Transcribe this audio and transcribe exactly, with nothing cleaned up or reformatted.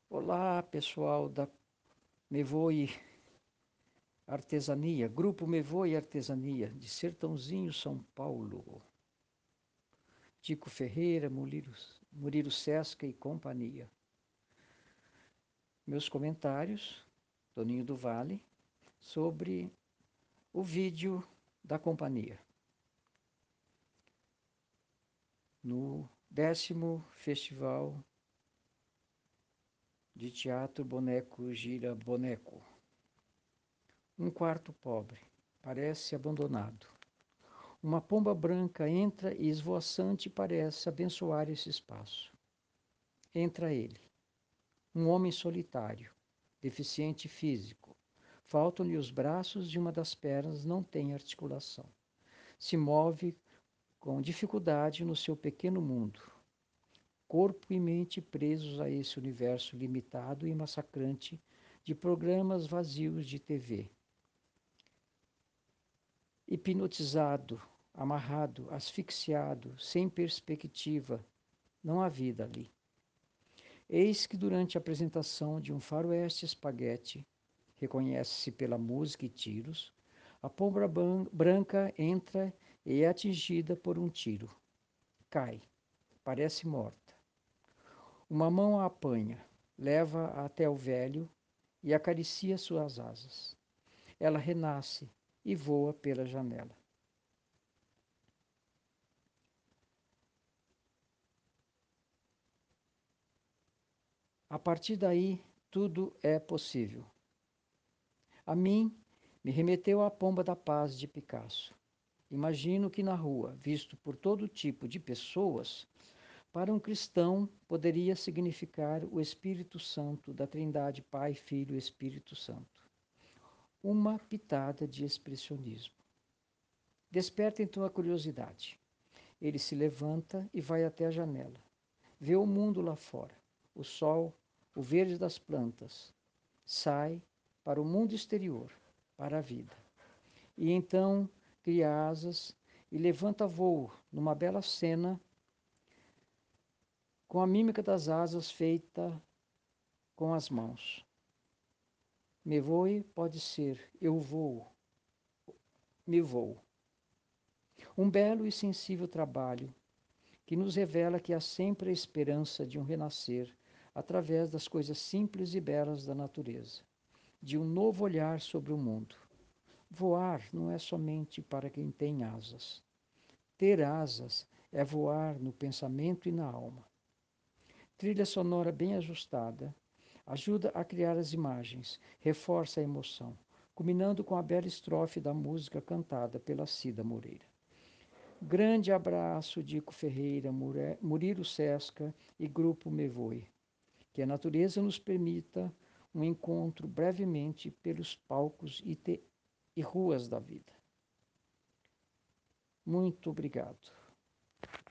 Olá, pessoal da Mevoi Artesania, Grupo Mevoi Artesania, de Sertãozinho, São Paulo. Tico Ferreira, Murilo, Murilo Sesca e companhia. Meus comentários, Toninho do Vale, sobre o vídeo da companhia. No décimo Festival de Teatro Boneco Gira Boneco. Um quarto pobre, parece abandonado. Uma pomba branca entra e esvoaçante parece abençoar esse espaço. Entra ele, um homem solitário, deficiente físico. Faltam-lhe os braços e uma das pernas não tem articulação. Se move com dificuldade no seu pequeno mundo. Corpo e mente presos a esse universo limitado e massacrante de programas vazios de T V. Hipnotizado, amarrado, asfixiado, sem perspectiva, não há vida ali. Eis que durante a apresentação de um faroeste espaguete, reconhece-se pela música e tiros, a pomba branca entra e é atingida por um tiro. Cai, parece morta. Uma mão a apanha, leva-a até o velho e acaricia suas asas. Ela renasce e voa pela janela. A partir daí, tudo é possível. A mim, me remeteu à Pomba da Paz de Picasso. Imagino que na rua, visto por todo tipo de pessoas, para um cristão poderia significar o Espírito Santo da Trindade Pai, Filho e Espírito Santo. Uma pitada de expressionismo. Desperta então a curiosidade. Ele se levanta e vai até a janela. Vê o mundo lá fora, o sol, o verde das plantas. Sai para o mundo exterior, para a vida. E então cria asas e levanta voo numa bela cena com a mímica das asas feita com as mãos. Me voe pode ser eu vou, me vou. Um belo e sensível trabalho que nos revela que há sempre a esperança de um renascer através das coisas simples e belas da natureza, de um novo olhar sobre o mundo. Voar não é somente para quem tem asas. Ter asas é voar no pensamento e na alma. Trilha sonora bem ajustada ajuda a criar as imagens, reforça a emoção, culminando com a bela estrofe da música cantada pela Cida Moreira. Grande abraço, Dico Ferreira, Murilo Sesca e Grupo Mevoi. Que a natureza nos permita um encontro brevemente pelos palcos e, te, e ruas da vida. Muito obrigado.